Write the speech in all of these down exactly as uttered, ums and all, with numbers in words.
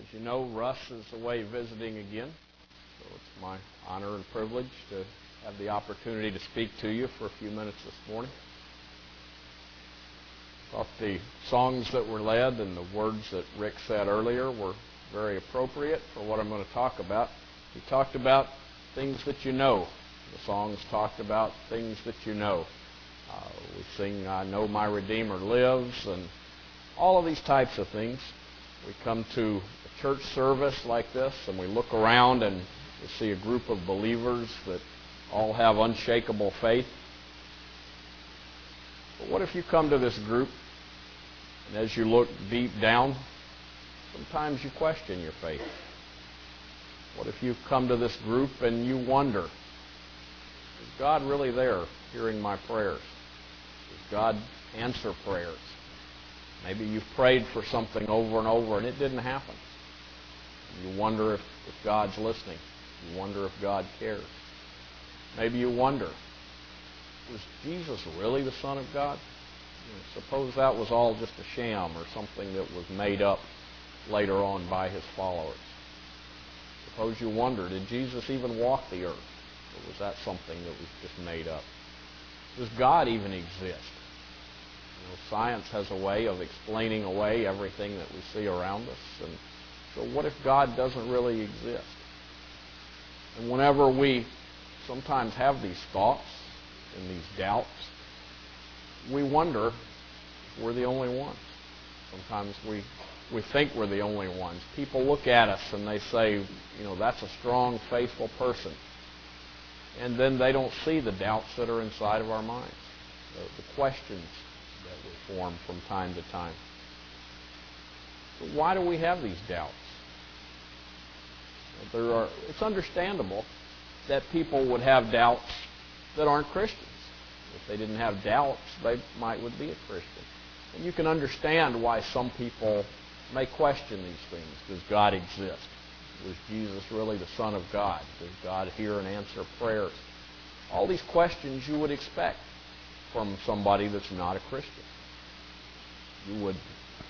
As you know, Russ is away visiting again, so it's my honor and privilege to have the opportunity to speak to you for a few minutes this morning. I thought the songs that were led and the words that Rick said earlier were very appropriate for what I'm going to talk about. He talked about things that you know. The songs talked about things that you know. Uh, we sing, I Know My Redeemer Lives, and all of these types of things. We come to a church service like this, and we look around and we see a group of believers that all have unshakable faith. But what if you come to this group, and as you look deep down, sometimes you question your faith? What if you come to this group and you wonder, is God really there hearing my prayers? Does God answer prayers? Maybe you've prayed for something over and over and it didn't happen. You wonder if, if God's listening. You wonder if God cares. Maybe you wonder, was Jesus really the Son of God? You know, suppose that was all just a sham or something that was made up later on by his followers. Suppose you wonder, did Jesus even walk the earth? Or was that something that was just made up? Does God even exist? You know, science has a way of explaining away everything that we see around us. And so what if God doesn't really exist? And whenever we sometimes have these thoughts and these doubts, we wonder if we're the only ones. Sometimes we, we think we're the only ones. People look at us and they say, you know, that's a strong, faithful person. And then they don't see the doubts that are inside of our minds, the, the questions that we form from time to time. But why do we have these doubts? There are, it's understandable that people would have doubts that aren't Christians. If they didn't have doubts, they might would be a Christian. And you can understand why some people may question these things. Does God exist? Was Jesus really the Son of God? Does God hear and answer prayers? All these questions you would expect from somebody that's not a Christian. You would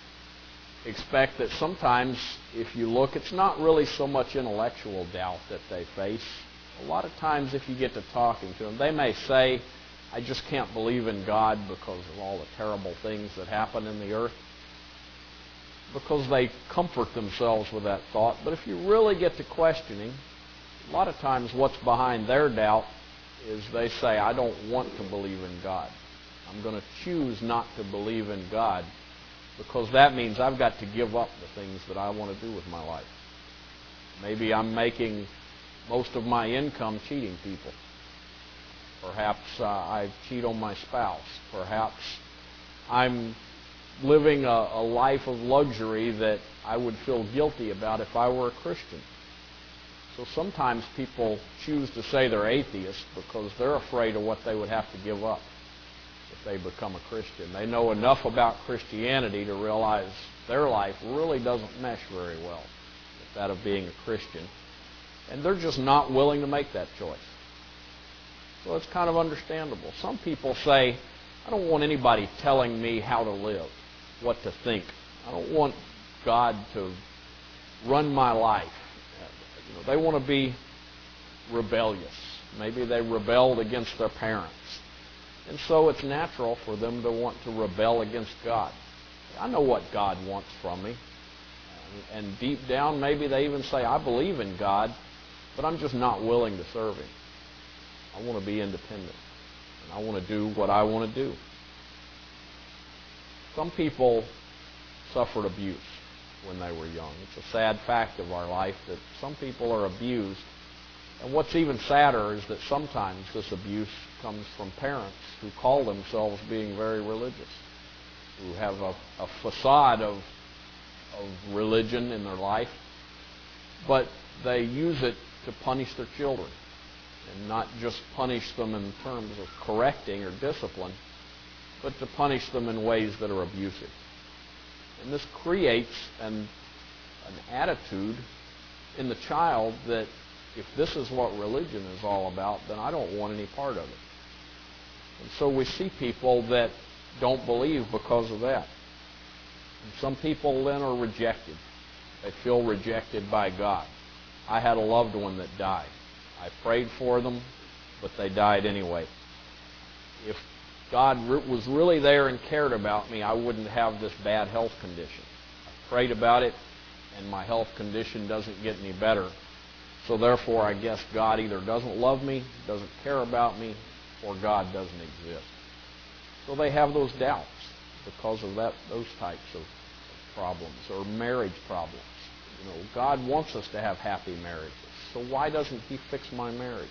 expect that sometimes if you look, it's not really so much intellectual doubt that they face. A lot of times if you get to talking to them, they may say, I just can't believe in God because of all the terrible things that happen in the earth. Because they comfort themselves with that thought. But if you really get to questioning, a lot of times what's behind their doubt is they say, I don't want to believe in God. I'm going to choose not to believe in God because that means I've got to give up the things that I want to do with my life. Maybe I'm making most of my income cheating people. Perhaps uh, I cheat on my spouse. Perhaps I'm living a, a life of luxury that I would feel guilty about if I were a Christian. So sometimes people choose to say they're atheists because they're afraid of what they would have to give up if they become a Christian. They know enough about Christianity to realize their life really doesn't mesh very well with that of being a Christian. And they're just not willing to make that choice. So it's kind of understandable. Some people say, I don't want anybody telling me how to live, what to think. I don't want God to run my life. You know, they want to be rebellious. Maybe they rebelled against their parents. And so it's natural for them to want to rebel against God. I know what God wants from me. And deep down, maybe they even say, I believe in God, but I'm just not willing to serve Him. I want to be independent. And I want to do what I want to do. Some people suffered abuse when they were young. It's a sad fact of our life that some people are abused. And what's even sadder is that sometimes this abuse comes from parents who call themselves being very religious, who have a, a facade of, of religion in their life, but they use it to punish their children. And not just punish them in terms of correcting or discipline, but to punish them in ways that are abusive. And this creates an, an attitude in the child that if this is what religion is all about, then I don't want any part of it. And so we see people that don't believe because of that. And some people then are rejected. They feel rejected by God. I had a loved one that died. I prayed for them, but they died anyway. If God re- was really there and cared about me, I wouldn't have this bad health condition. I prayed about it, and my health condition doesn't get any better. So therefore, I guess God either doesn't love me, doesn't care about me, or God doesn't exist. So they have those doubts because of that, those types of problems, or marriage problems. You know, God wants us to have happy marriages. So why doesn't He fix my marriage?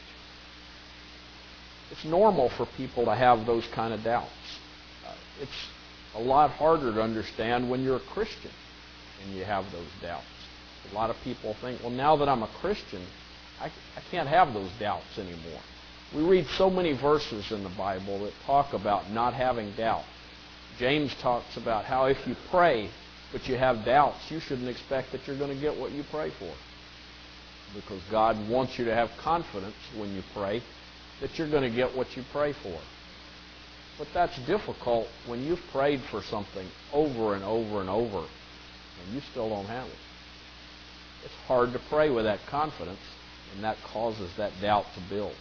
It's normal for people to have those kind of doubts. Uh, it's a lot harder to understand when you're a Christian and you have those doubts. A lot of people think, well, now that I'm a Christian, I, I can't have those doubts anymore. We read so many verses in the Bible that talk about not having doubt. James talks about how if you pray but you have doubts, you shouldn't expect that you're going to get what you pray for. Because God wants you to have confidence when you pray that you're going to get what you pray for. But that's difficult when you've prayed for something over and over and over and you still don't have it. It's hard to pray with that confidence, and that causes that doubt to build.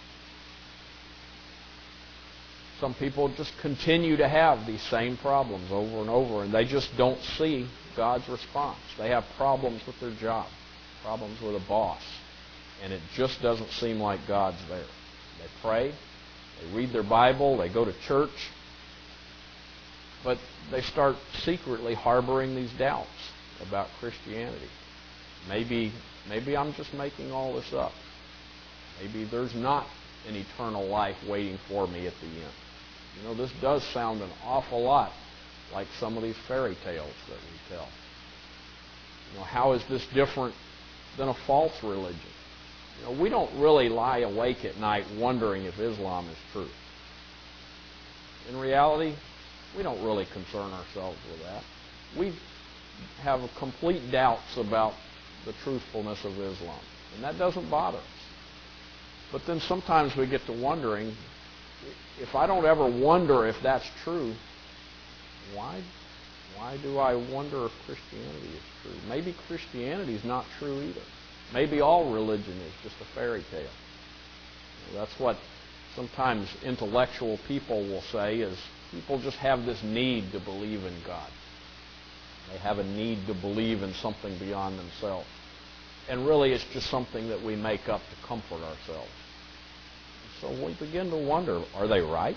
Some people just continue to have these same problems over and over, and they just don't see God's response. They have problems with their job, problems with a boss, and it just doesn't seem like God's there. They pray, they read their Bible, they go to church, but they start secretly harboring these doubts about Christianity. Maybe, maybe I'm just making all this up. Maybe there's not an eternal life waiting for me at the end. You know, this does sound an awful lot like some of these fairy tales that we tell. You know, how is this different than a false religion? You know, we don't really lie awake at night wondering if Islam is true. In reality, we don't really concern ourselves with that. We have complete doubts about the truthfulness of Islam, and that doesn't bother us. But then sometimes we get to wondering, if I don't ever wonder if that's true, why, why do I wonder if Christianity is true? Maybe Christianity is not true either. Maybe all religion is just a fairy tale. You know, that's what sometimes intellectual people will say, is people just have this need to believe in God. They have a need to believe in something beyond themselves. And really it's just something that we make up to comfort ourselves. So we begin to wonder, are they right?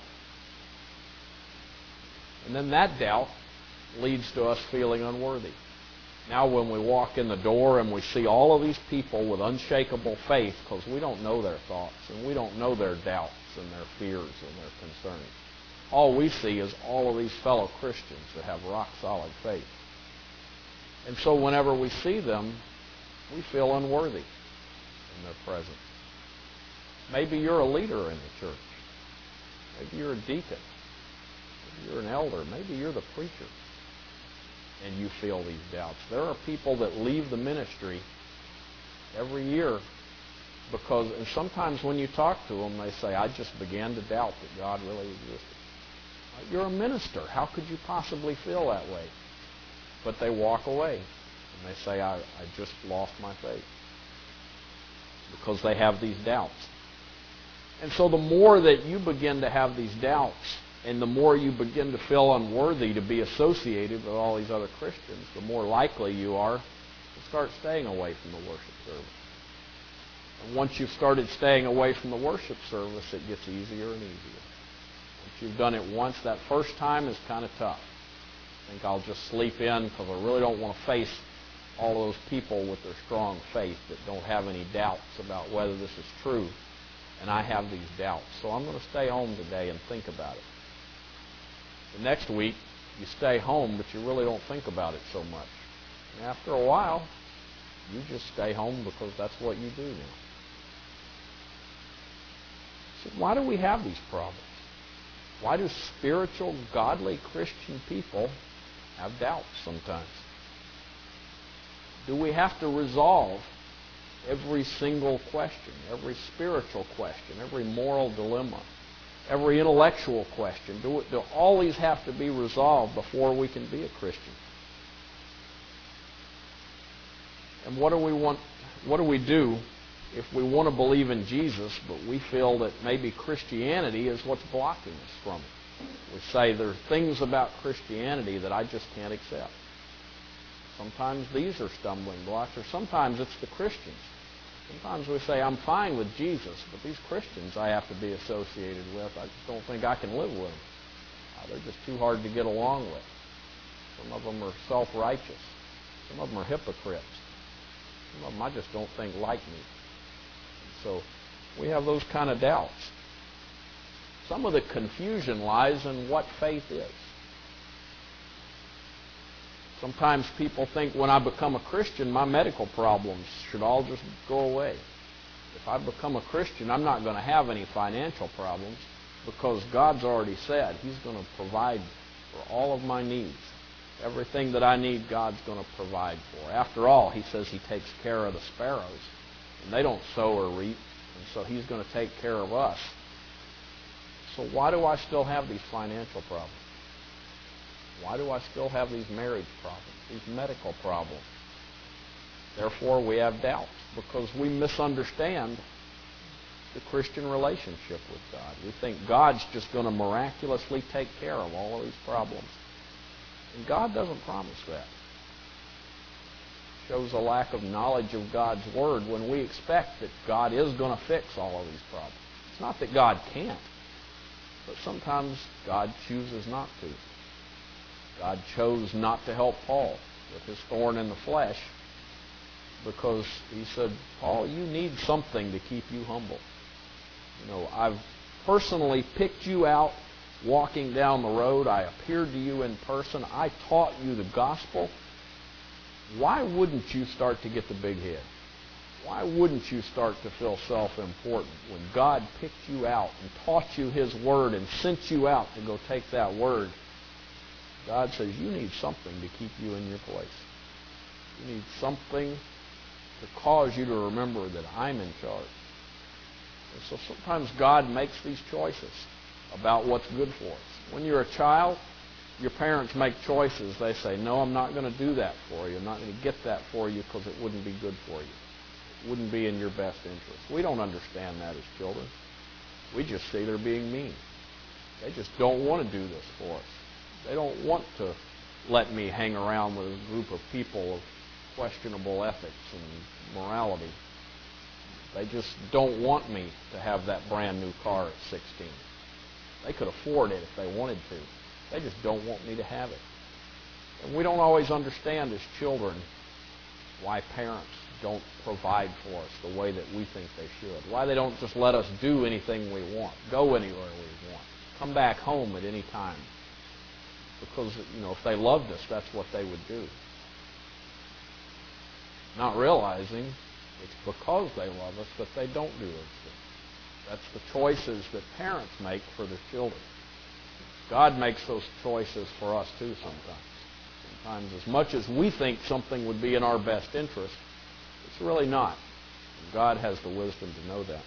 And then that doubt leads to us feeling unworthy. Now when we walk in the door and we see all of these people with unshakable faith, because we don't know their thoughts and we don't know their doubts and their fears and their concerns. All we see is all of these fellow Christians that have rock-solid faith. And so whenever we see them, we feel unworthy in their presence. Maybe you're a leader in the church. Maybe you're a deacon. Maybe you're an elder. Maybe you're the preacher. And you feel these doubts. There are people that leave the ministry every year because, and sometimes when you talk to them, they say, I just began to doubt that God really existed. You're a minister. How could you possibly feel that way? But they walk away and they say, I, I just lost my faith. Because they have these doubts. And so the more that you begin to have these doubts, and the more you begin to feel unworthy to be associated with all these other Christians, the more likely you are to start staying away from the worship service. And once you've started staying away from the worship service, it gets easier and easier. Once you've done it once, that first time is kind of tough. I think I'll just sleep in because I really don't want to face all those people with their strong faith that don't have any doubts about whether this is true. And I have these doubts. So I'm going to stay home today and think about it. The next week, you stay home, but you really don't think about it so much. And after a while, you just stay home because that's what you do now. So why do we have these problems? Why do spiritual, godly Christian people have doubts sometimes? Do we have to resolve every single question, every spiritual question, every moral dilemma, every intellectual question? Do, do all these have to be resolved before we can be a Christian? And what do we want? What do we do if we want to believe in Jesus, but we feel that maybe Christianity is what's blocking us from it? We say there are things about Christianity that I just can't accept. Sometimes these are stumbling blocks, or sometimes it's the Christians. Sometimes we say, I'm fine with Jesus, but these Christians I have to be associated with, I just don't think I can live with them. Uh, they're just too hard to get along with. Some of them are self-righteous. Some of them are hypocrites. Some of them I just don't think like me. And so we have those kind of doubts. Some of the confusion lies in what faith is. Sometimes people think when I become a Christian, my medical problems should all just go away. If I become a Christian, I'm not going to have any financial problems because God's already said He's going to provide for all of my needs. Everything that I need, God's going to provide for. After all, He says He takes care of the sparrows, and they don't sow or reap, and so He's going to take care of us. So why do I still have these financial problems? Why do I still have these marriage problems, these medical problems? Therefore, we have doubts because we misunderstand the Christian relationship with God. We think God's just going to miraculously take care of all of these problems. And God doesn't promise that. It shows a lack of knowledge of God's Word when we expect that God is going to fix all of these problems. It's not that God can't, but sometimes God chooses not to. God chose not to help Paul with his thorn in the flesh because He said, Paul, you need something to keep you humble. You know, I've personally picked you out walking down the road. I appeared to you in person. I taught you the gospel. Why wouldn't you start to get the big head? Why wouldn't you start to feel self-important when God picked you out and taught you His Word and sent you out to go take that Word? God says you need something to keep you in your place. You need something to cause you to remember that I'm in charge. And so sometimes God makes these choices about what's good for us. When you're a child, your parents make choices. They say, no, I'm not going to do that for you. I'm not going to get that for you because it wouldn't be good for you. It wouldn't be in your best interest. We don't understand that as children. We just see they're being mean. They just don't want to do this for us. They don't want to let me hang around with a group of people of questionable ethics and morality. They just don't want me to have that brand new car at sixteen. They could afford it if they wanted to. They just don't want me to have it. And we don't always understand as children why parents don't provide for us the way that we think they should. Why they don't just let us do anything we want, go anywhere we want, come back home at any time. Because, you know, if they loved us, that's what they would do. Not realizing it's because they love us that they don't do those things. That's the choices that parents make for their children. God makes those choices for us too sometimes. Sometimes as much as we think something would be in our best interest, it's really not. And God has the wisdom to know that.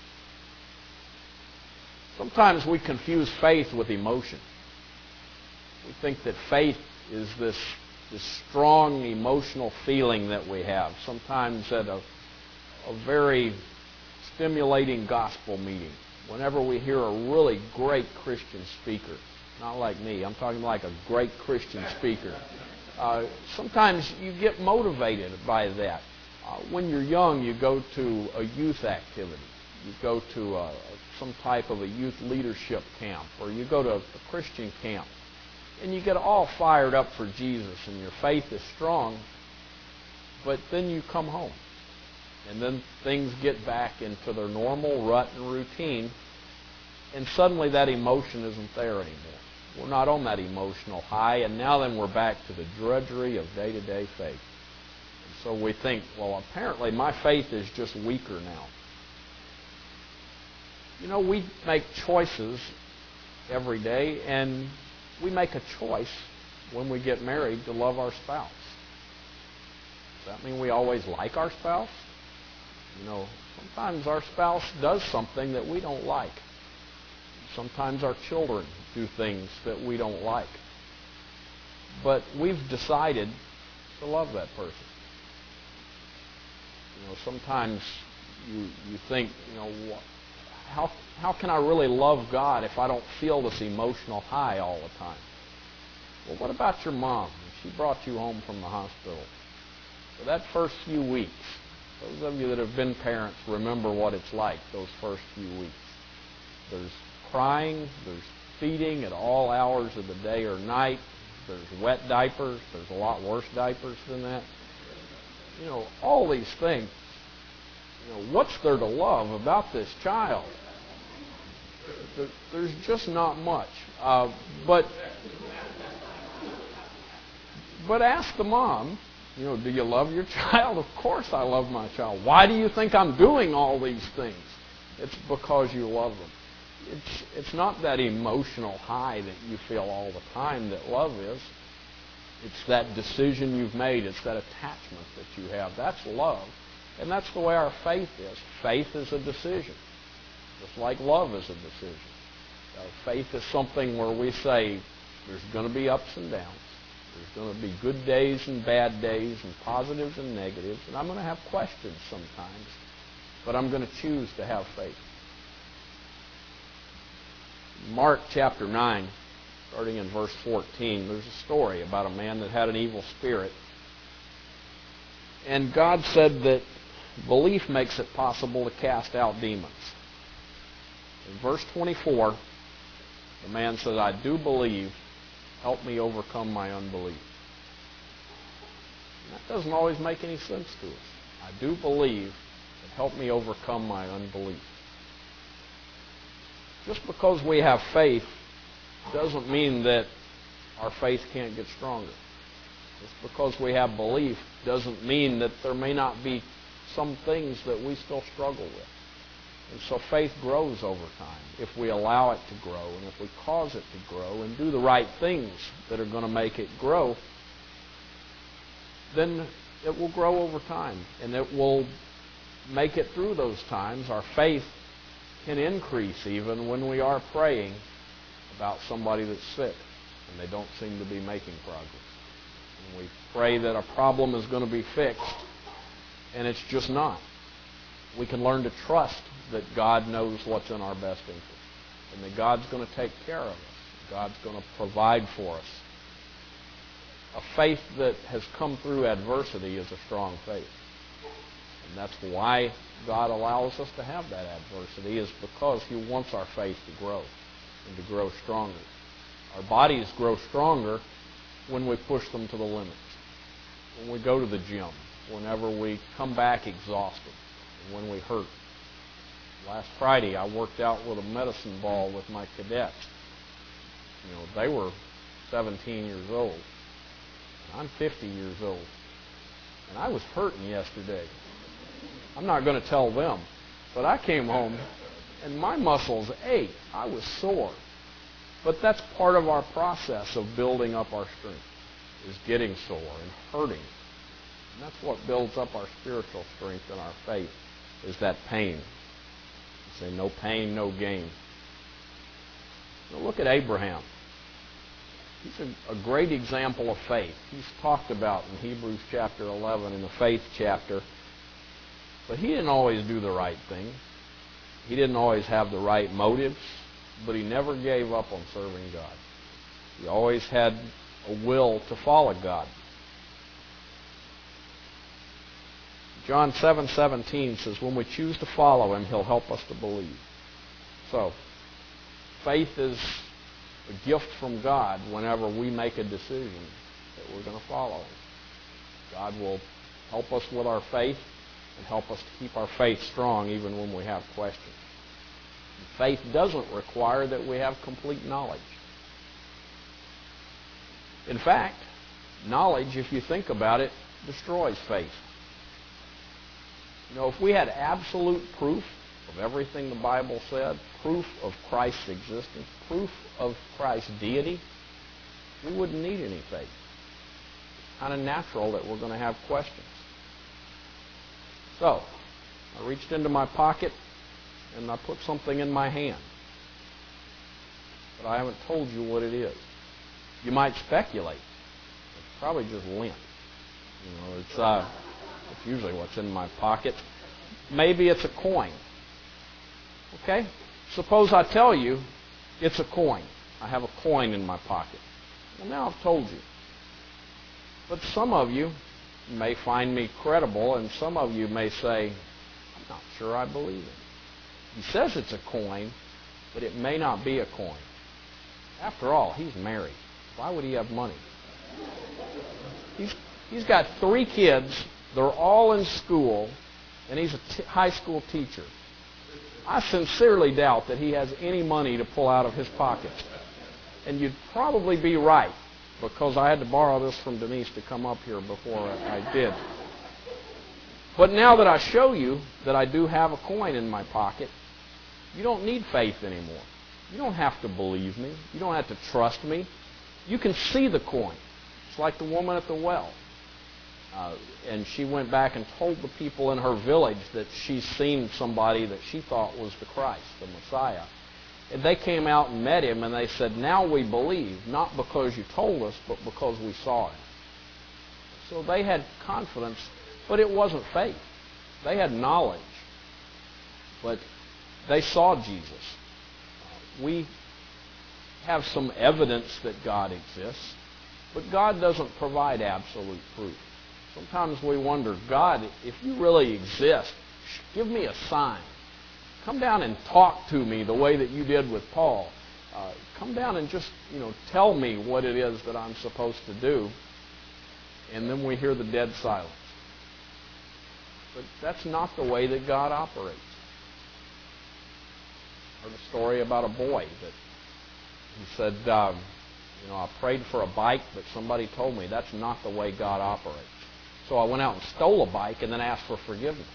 Sometimes we confuse faith with emotion. We think that faith is this, this strong emotional feeling that we have. Sometimes at a, a very stimulating gospel meeting, whenever we hear a really great Christian speaker, not like me, I'm talking like a great Christian speaker, uh, sometimes you get motivated by that. Uh, when you're young, you go to a youth activity. You go to a, some type of a youth leadership camp, or you go to a, a Christian camp. And you get all fired up for Jesus, and your faith is strong, but then you come home. And then things get back into their normal rut and routine, and suddenly that emotion isn't there anymore. We're not on that emotional high, and now then we're back to the drudgery of day-to-day faith. And so we think, well, apparently my faith is just weaker now. You know, we make choices every day, and we make a choice when we get married to love our spouse. Does that mean we always like our spouse? You know, sometimes our spouse does something that we don't like. Sometimes our children do things that we don't like. But we've decided to love that person. You know, sometimes you you think, you know, how how can I really love God if I don't feel this emotional high all the time? Well, what about your mom? She brought you home from the hospital. For that first few weeks, those of you that have been parents remember what it's like those first few weeks. There's crying, there's feeding at all hours of the day or night, there's wet diapers, there's a lot worse diapers than that. You know, all these things. You know, what's there to love about this child? There's just not much. Uh, but but ask the mom, you know, do you love your child? Of course I love my child. Why do you think I'm doing all these things? It's because you love them. It's it's not that emotional high that you feel all the time that love is. It's that decision you've made. It's that attachment that you have. That's love. And that's the way our faith is. Faith is a decision, just like love is a decision. Uh, faith is something where we say there's going to be ups and downs. There's going to be good days and bad days and positives and negatives. And I'm going to have questions sometimes, but I'm going to choose to have faith. Mark chapter nine, starting in verse fourteen, there's a story about a man that had an evil spirit. And God said that belief makes it possible to cast out demons. In verse twenty-four, the man said, I do believe. Help me overcome my unbelief. And that doesn't always make any sense to us. I do believe, but help me overcome my unbelief. Just because we have faith doesn't mean that our faith can't get stronger. Just because we have belief doesn't mean that there may not be some things that we still struggle with. And so faith grows over time if we allow it to grow and if we cause it to grow and do the right things that are going to make it grow, then it will grow over time and it will make it through those times. Our faith can increase even when we are praying about somebody that's sick and they don't seem to be making progress. And we pray that a problem is going to be fixed and it's just not. We can learn to trust that God knows what's in our best interest and that God's going to take care of us. God's going to provide for us. A faith that has come through adversity is a strong faith. And that's why God allows us to have that adversity, is because He wants our faith to grow and to grow stronger. Our bodies grow stronger when we push them to the limits. When we go to the gym, whenever we come back exhausted, and when we hurt. Last Friday, I worked out with a medicine ball with my cadets. You know, they were seventeen years old. I'm fifty years old. And I was hurting yesterday. I'm not going to tell them. But I came home, and my muscles ached. I was sore. But that's part of our process of building up our strength, is getting sore and hurting. And that's what builds up our spiritual strength and our faith, is that pain. You say, no pain, no gain. Now look at Abraham. He's a, a great example of faith. He's talked about in Hebrews chapter eleven in the faith chapter. But he didn't always do the right thing. He didn't always have the right motives, but he never gave up on serving God. He always had a will to follow God. John seven seventeen says, when we choose to follow Him, He'll help us to believe. So, faith is a gift from God whenever we make a decision that we're going to follow Him. God will help us with our faith and help us to keep our faith strong even when we have questions. Faith doesn't require that we have complete knowledge. In fact, knowledge, if you think about it, destroys faith. You know, if we had absolute proof of everything the Bible said, proof of Christ's existence, proof of Christ's deity, we wouldn't need any faith. It's kind of natural that we're going to have questions. So, I reached into my pocket and I put something in my hand. But I haven't told you what it is. You might speculate. It's probably just lint. You know, it's uh, it's That's usually what's in my pocket. Maybe it's a coin. Okay? Suppose I tell you it's a coin. I have a coin in my pocket. Well, now I've told you. But some of you may find me credible, and some of you may say, I'm not sure I believe it. He says it's a coin, but it may not be a coin. After all, he's married. Why would he have money? He's, he's got three kids. They're all in school, and he's a t- high school teacher. I sincerely doubt that he has any money to pull out of his pocket. And you'd probably be right, because I had to borrow this from Denise to come up here before I did. But now that I show you that I do have a coin in my pocket, you don't need faith anymore. You don't have to believe me. You don't have to trust me. You can see the coin. It's like the woman at the well. Uh, and she went back and told the people in her village that she's seen somebody that she thought was the Christ, the Messiah. And they came out and met him, and they said, now we believe, not because you told us, but because we saw it. So they had confidence, but it wasn't faith. They had knowledge, but they saw Jesus. Uh, we have some evidence that God exists, but God doesn't provide absolute proof. Sometimes we wonder, God, if you really exist, give me a sign. Come down and talk to me the way that you did with Paul. Uh, come down and just, you know, tell me what it is that I'm supposed to do. And then we hear the dead silence. But that's not the way that God operates. I heard a story about a boy that he said, um, you know, I prayed for a bike, but somebody told me that's not the way God operates. So I went out and stole a bike and then asked for forgiveness.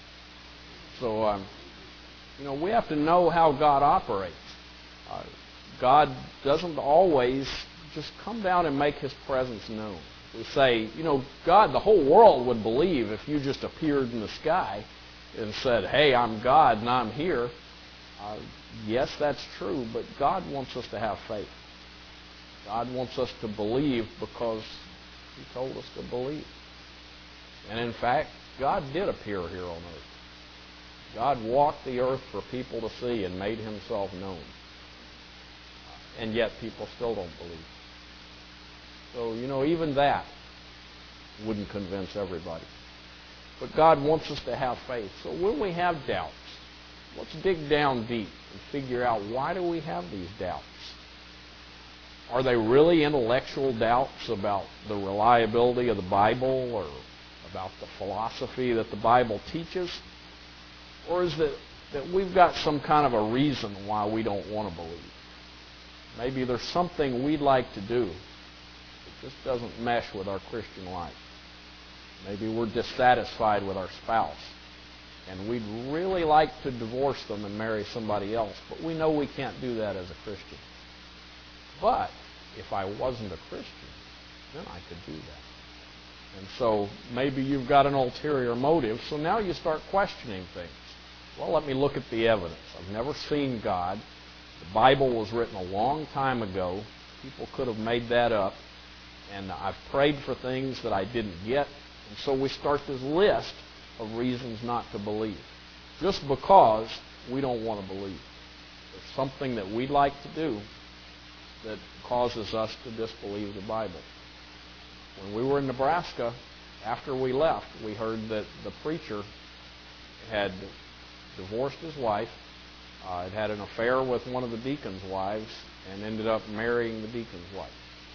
So, um, you know, we have to know how God operates. Uh, God doesn't always just come down and make his presence known. We say, you know, God, the whole world would believe if you just appeared in the sky and said, hey, I'm God and I'm here. Uh, yes, that's true, but God wants us to have faith. God wants us to believe because he told us to believe. And in fact, God did appear here on earth. God walked the earth for people to see and made himself known. And yet people still don't believe. So, you know, even that wouldn't convince everybody. But God wants us to have faith. So when we have doubts, let's dig down deep and figure out, why do we have these doubts? Are they really intellectual doubts about the reliability of the Bible or about the philosophy that the Bible teaches? Or is it that we've got some kind of a reason why we don't want to believe? Maybe there's something we'd like to do that just doesn't mesh with our Christian life. Maybe we're dissatisfied with our spouse, and we'd really like to divorce them and marry somebody else, but we know we can't do that as a Christian. But if I wasn't a Christian, then I could do that. And so maybe you've got an ulterior motive, so now you start questioning things. Well, let me look at the evidence. I've never seen God. The Bible was written a long time ago. People could have made that up. And I've prayed for things that I didn't get. And so we start this list of reasons not to believe, just because we don't want to believe. There's something that we'd like to do that causes us to disbelieve the Bible. When we were in Nebraska, after we left, we heard that the preacher had divorced his wife, uh, had had an affair with one of the deacon's wives, and ended up marrying the deacon's wife.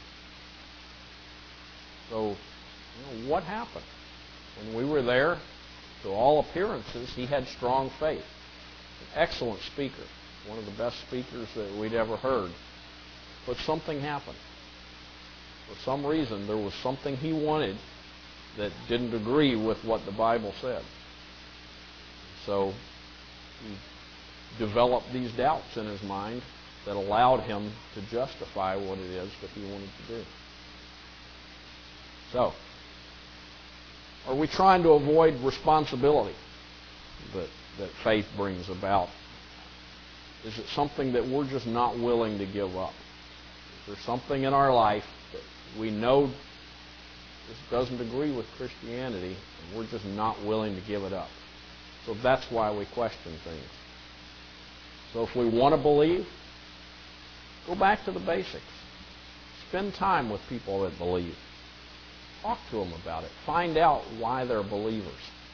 So, you know, what happened? When we were there, to all appearances, he had strong faith. An excellent speaker, one of the best speakers that we'd ever heard. But something happened. For some reason, there was something he wanted that didn't agree with what the Bible said. So he developed these doubts in his mind that allowed him to justify what it is that he wanted to do. So, are we trying to avoid responsibility that, that faith brings about? Is it something that we're just not willing to give up? Is there something in our life that we know just doesn't agree with Christianity, and we're just not willing to give it up. So that's why we question things. So if we want to believe, go back to the basics. Spend time with people that believe. Talk to them about it. Find out why they're believers.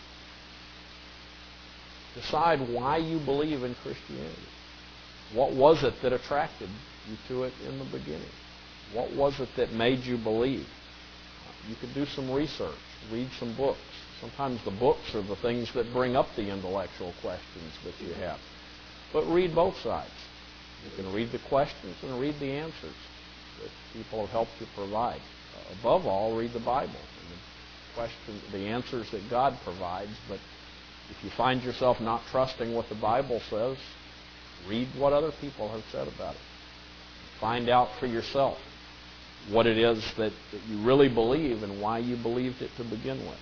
Decide why you believe in Christianity. What was it that attracted you to it in the beginning? What was it that made you believe? You could do some research, read some books. Sometimes the books are the things that bring up the intellectual questions that you have. But read both sides. You can read the questions and read the answers that people have helped you provide. Uh, above all, read the Bible and the question, the answers that God provides. But if you find yourself not trusting what the Bible says, read what other people have said about it. Find out for yourself what it is that, that you really believe and why you believed it to begin with.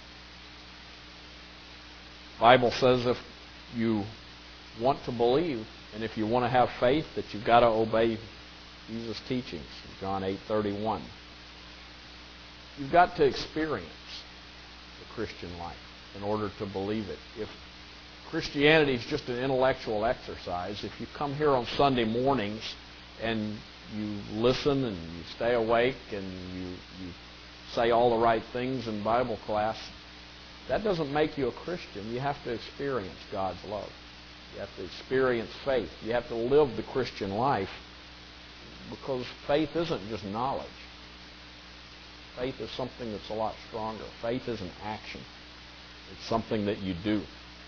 The Bible says if you want to believe and if you want to have faith, that you've got to obey Jesus' teachings. John eight thirty-one. You've got to experience the Christian life in order to believe it. If Christianity is just an intellectual exercise, if you come here on Sunday mornings and you listen and you stay awake and you, you say all the right things in Bible class, that doesn't make you a Christian. You have to experience God's love. You have to experience faith. You have to live the Christian life, because faith isn't just knowledge. Faith is something that's a lot stronger. Faith is an action. It's something that you do.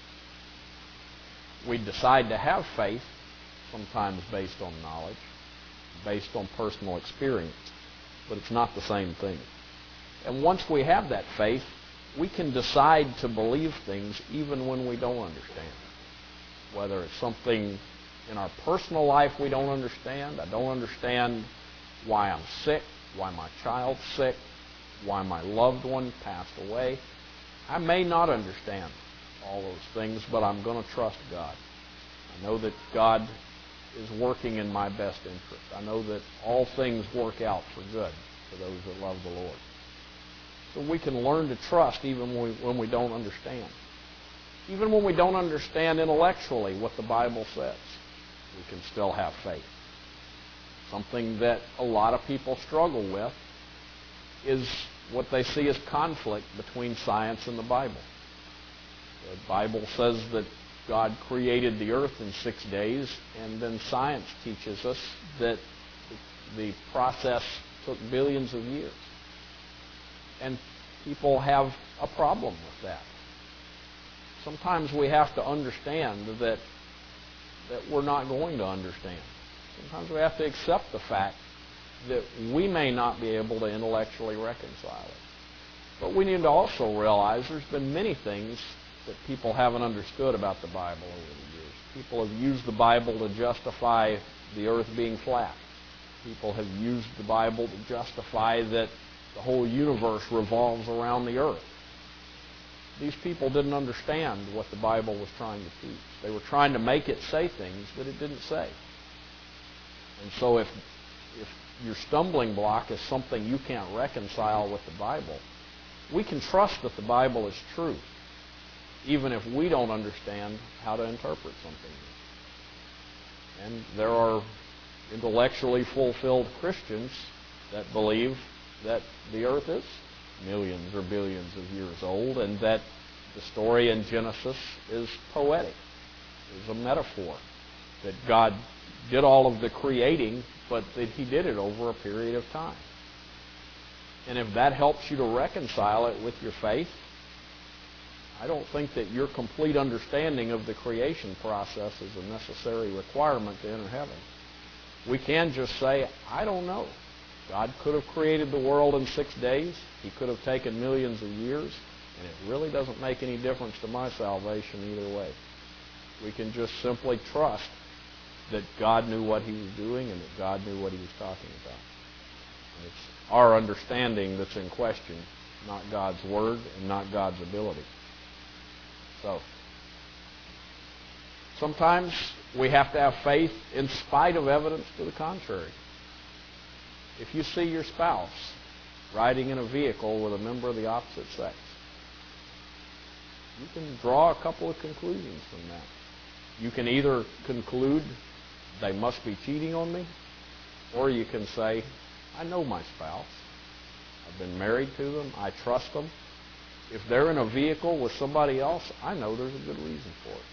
We decide to have faith, sometimes based on knowledge, based on personal experience, but it's not the same thing. And once we have that faith, we can decide to believe things even when we don't understand. Whether it's something in our personal life we don't understand. I don't understand why I'm sick, why my child's sick, why my loved one passed away. I may not understand all those things, but I'm going to trust God. I know that God is working in my best interest. I know that all things work out for good for those that love the Lord. So we can learn to trust even when we, when we don't understand. Even when we don't understand intellectually what the Bible says, we can still have faith. Something that a lot of people struggle with is what they see as conflict between science and the Bible. The Bible says that God created the earth in six days, and then science teaches us that the process took billions of years. And people have a problem with that. Sometimes we have to understand that, that we're not going to understand. Sometimes we have to accept the fact that we may not be able to intellectually reconcile it. But we need to also realize there's been many things that people haven't understood about the Bible over the years. People have used the Bible to justify the earth being flat. People have used the Bible to justify that the whole universe revolves around the earth. These people didn't understand what the Bible was trying to teach. They were trying to make it say things that it didn't say. And so if, if your stumbling block is something you can't reconcile with the Bible, we can trust that the Bible is true, even if we don't understand how to interpret something. And there are intellectually fulfilled Christians that believe that the earth is millions or billions of years old, and that the story in Genesis is poetic, is a metaphor, that God did all of the creating, but that He did it over a period of time. And if that helps you to reconcile it with your faith, I don't think that your complete understanding of the creation process is a necessary requirement to enter heaven. We can just say, I don't know. God could have created the world in six days. He could have taken millions of years, and it really doesn't make any difference to my salvation either way. We can just simply trust that God knew what He was doing and that God knew what He was talking about. And it's our understanding that's in question, not God's Word and not God's ability. So, sometimes we have to have faith in spite of evidence to the contrary. If you see your spouse riding in a vehicle with a member of the opposite sex. You can draw a couple of conclusions from that. You can either conclude they must be cheating on me, or you can say, I know my spouse. I've been married to them. I trust them. If they're in a vehicle with somebody else, I know there's a good reason for it.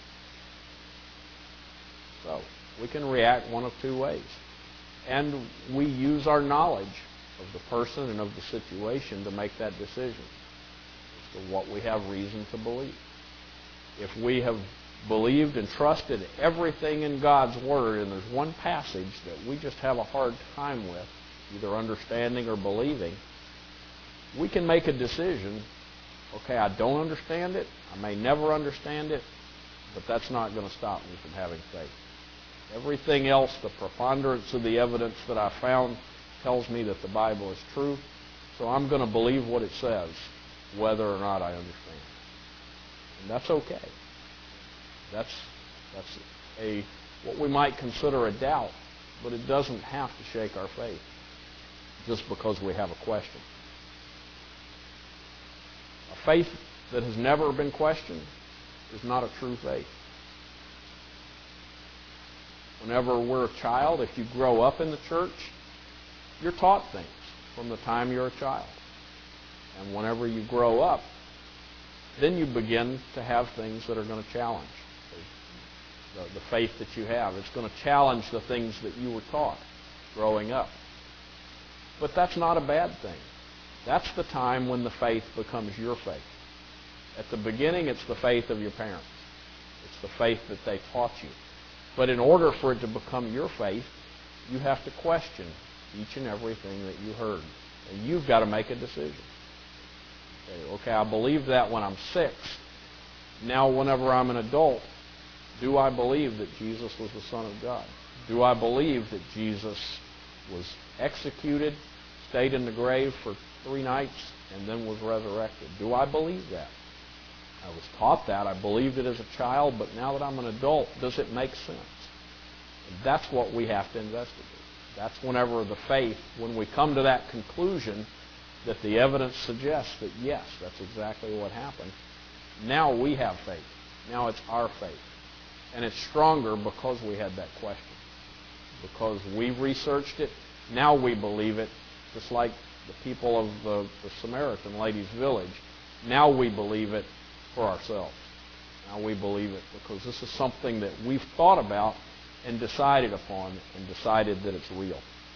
So we can react one of two ways. And we use our knowledge of the person and of the situation to make that decision as to what we have reason to believe. If we have believed and trusted everything in God's Word, and there's one passage that we just have a hard time with, either understanding or believing, we can make a decision, okay, I don't understand it, I may never understand it, but that's not going to stop me from having faith. Everything else, the preponderance of the evidence that I found tells me that the Bible is true, so I'm going to believe what it says, whether or not I understand. And that's okay. That's that's a what we might consider a doubt, but it doesn't have to shake our faith just because we have a question. A faith that has never been questioned is not a true faith. Whenever we're a child, if you grow up in the church, you're taught things from the time you're a child. And whenever you grow up, then you begin to have things that are going to challenge the, the faith that you have. It's going to challenge the things that you were taught growing up. But that's not a bad thing. That's the time when the faith becomes your faith. At the beginning, it's the faith of your parents. It's the faith that they taught you. But in order for it to become your faith, you have to question each and everything that you heard. And you've got to make a decision. Okay, okay, I believed that when I'm six. Now, whenever I'm an adult, do I believe that Jesus was the Son of God? Do I believe that Jesus was executed, stayed in the grave for three nights, and then was resurrected? Do I believe that? I was taught that. I believed it as a child, but now that I'm an adult, does it make sense? And that's what we have to investigate. That's whenever the faith, when we come to that conclusion that the evidence suggests that, yes, that's exactly what happened, now we have faith. Now it's our faith. And it's stronger because we had that question. Because we researched it, now we believe it, just like the people of the, the Samaritan lady's village. Now we believe it for ourselves. Now we believe it because this is something that we've thought about and decided upon and decided that it's real.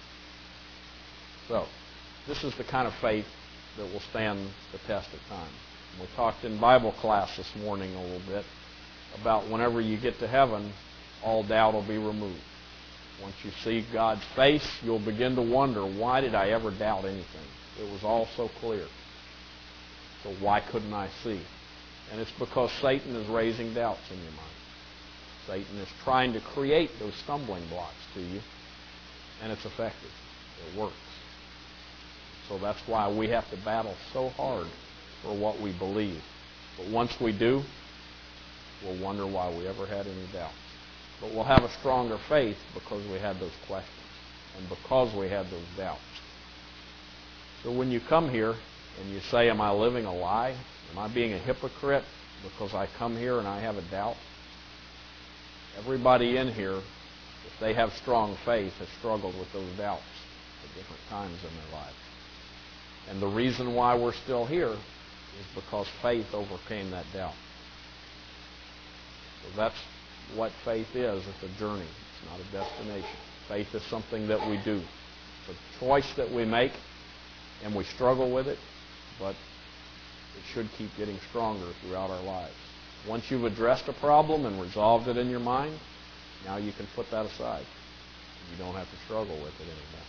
So, this is the kind of faith that will stand the test of time. We talked in Bible class this morning a little bit about whenever you get to heaven, all doubt will be removed. Once you see God's face, you'll begin to wonder, why did I ever doubt anything? It was all so clear. So why couldn't I see? And it's because Satan is raising doubts in your mind. Satan is trying to create those stumbling blocks to you, and it's effective. It works. So that's why we have to battle so hard for what we believe. But once we do, we'll wonder why we ever had any doubts. But we'll have a stronger faith because we had those questions and because we had those doubts. So when you come here and you say, am I living a lie? Am I being a hypocrite because I come here and I have a doubt? Everybody in here, if they have strong faith, has struggled with those doubts at different times in their lives. And the reason why we're still here is because faith overcame that doubt. So that's what faith is. It's a journey. It's not a destination. Faith is something that we do. It's a choice that we make, and we struggle with it, but it should keep getting stronger throughout our lives. Once you've addressed a problem and resolved it in your mind, now you can put that aside. You don't have to struggle with it anymore.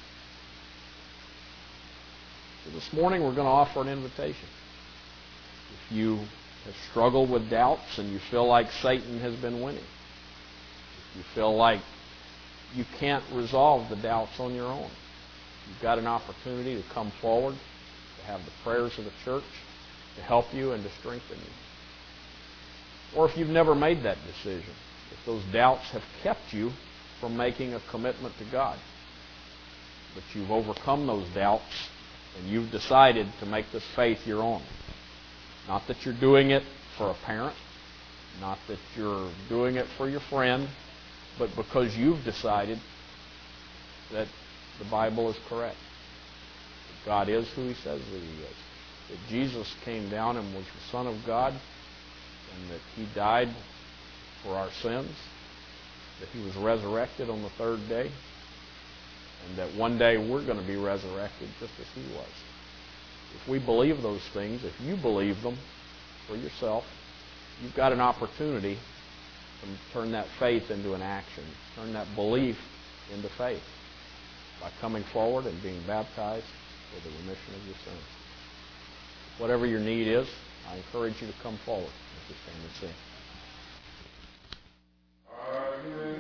So this morning we're going to offer an invitation. If you have struggled with doubts and you feel like Satan has been winning, if you feel like you can't resolve the doubts on your own, you've got an opportunity to come forward, to have the prayers of the church to help you and to strengthen you. Or if you've never made that decision, if those doubts have kept you from making a commitment to God, but you've overcome those doubts and you've decided to make this faith your own. Not that you're doing it for a parent, not that you're doing it for your friend, but because you've decided that the Bible is correct. That God is who He says that He is. That Jesus came down and was the Son of God, and that He died for our sins, that He was resurrected on the third day, and that one day we're going to be resurrected just as He was. If we believe those things, if you believe them for yourself, you've got an opportunity to turn that faith into an action, turn that belief into faith by coming forward and being baptized for the remission of your sins. Whatever your need is, I encourage you to come forward as we stand and sing.